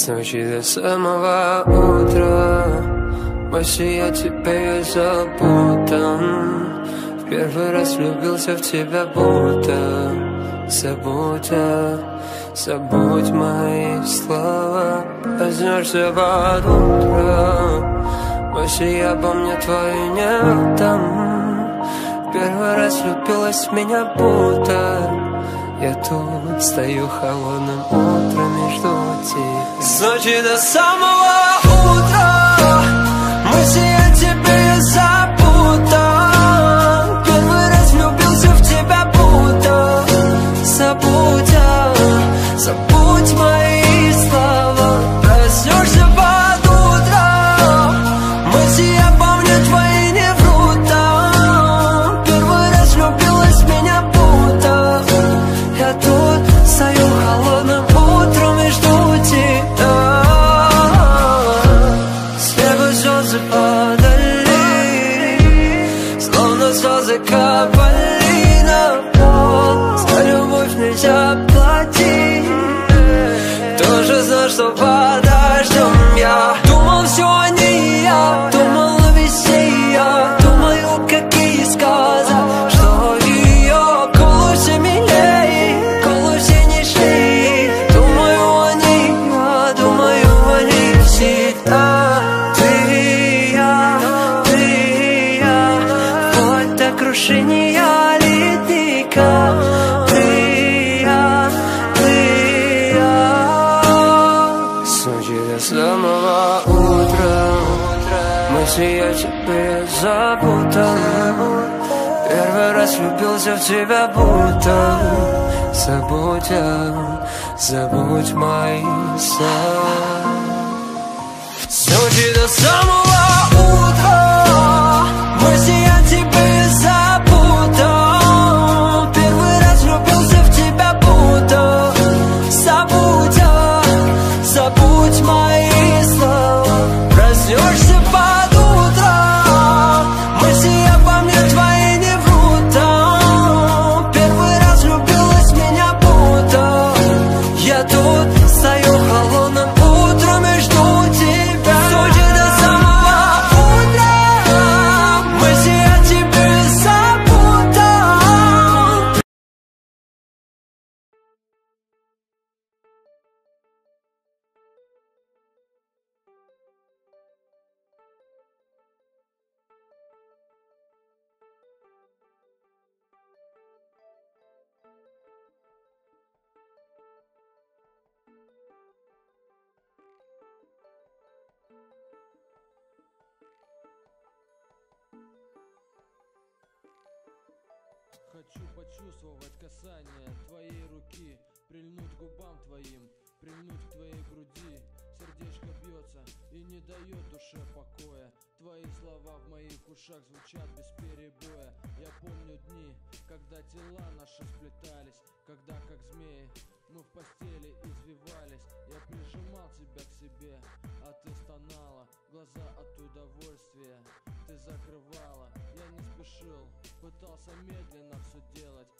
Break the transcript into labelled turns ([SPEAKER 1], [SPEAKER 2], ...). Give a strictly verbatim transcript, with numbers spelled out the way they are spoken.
[SPEAKER 1] ночи до самого утра. Больше я тебя и запутан. В первый раз влюбился в тебя будто. Забудь, а, забудь мои слова. Проснешься под утро. Больше я помню твою не отдам. В первый раз влюбилась в меня будто. Я тут стою холодным утром и жду тебя. С ночи до самого утра. Мысли о тебе запутан. Первый раз влюбился в тебя будто. Забудь, а, забудь мои слова. Проснешься под утро. Мысли я помню твои не врут. Первый раз влюбилась в меня будто. Я тут стою холодным утром и жду тебя. С неба слезы падали, словно слезы капали на пол. За любовь нельзя платить. Тоже знал, что подождем. Я думал, все не я, думал о весне я. Думаю, какие сказы, что ее колосе милее, колосе нежнее. Думаю о ней, я думаю о ней всегда. Ты и я, ты и я, вплоть до крушения ледника. Ты и я, ты и я. С ночи до самого утра. Мысли о тебе запутан. Первый раз влюбился в тебя будто. Забудь, а, забудь мои слова. С ночи до самого утра. Мысли о тебе запутан. Первый раз влюбился в тебя будто. Забудь, а, забудь мои слова. Проснешься под утро. Мысли я помню твои не врут. Первый раз влюбилась в меня будто. Я тут стою холодным утром и жду тебя. С ночи до самого утра. Мысли о тебе запутан.
[SPEAKER 2] Хочу почувствовать касание твоей руки, прильнуть к губам твоим, прильнуть к твоей груди. Сердечко бьется и не дает душе покоя. Твои слова в моих ушах звучат без перебоя. Я помню дни, когда тела наши сплетались, когда как змеи мы в постели извивались. Я прижимал тебя к себе, а ты стонала, глаза от удовольствия ты закрывала. Я не спешил, пытался медленно все делать,